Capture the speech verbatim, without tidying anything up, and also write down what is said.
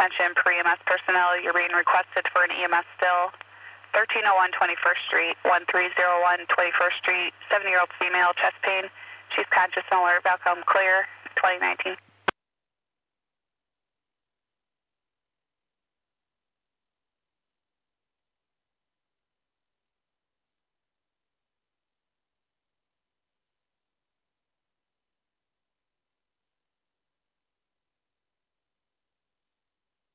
Attention per E M S personnel, you're being requested for an E M S still. thirteen oh one twenty-first Street, one three oh one twenty-first Street, seventy-year-old female, chest pain. She's conscious and alert, outcome clear, twenty nineteen.